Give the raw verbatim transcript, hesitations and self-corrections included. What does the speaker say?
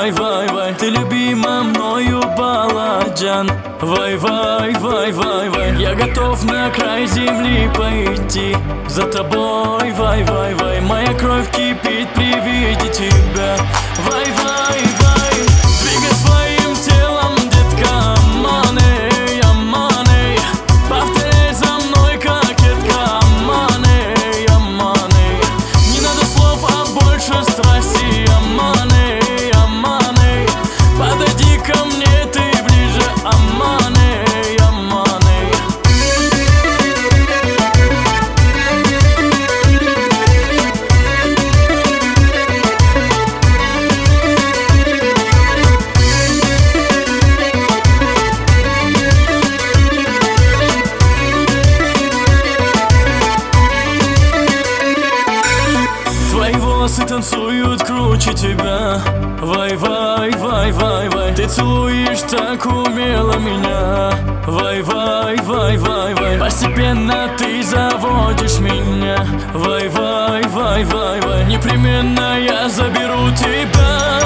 вай, вай, вай. Ты любима мною, баладжан. Вай, вай, вай, вай, вай. Я готов на край земли пойти за тобой, вай, вай, вай. Моя кровь кипит при виде тебя. Вай, вай, вай. Двигай своим телом, детка. Аманы, аманы. Повторяй за мной, кокетка. Аманы, аманы. Не надо слов, а больше страсти. Аманы, аманы. Подойди ко мне, ты ближе. Аманы, аманы. Твои волосы танцуют круче тебя. Вай, вай, вай, вай, вай. Ты целуешь так умело меня. Вай, вай, вай, вай, вай. Постепенно ты заводишь меня. Вай, вай, вай, вай, вай. Непременно я заберу тебя.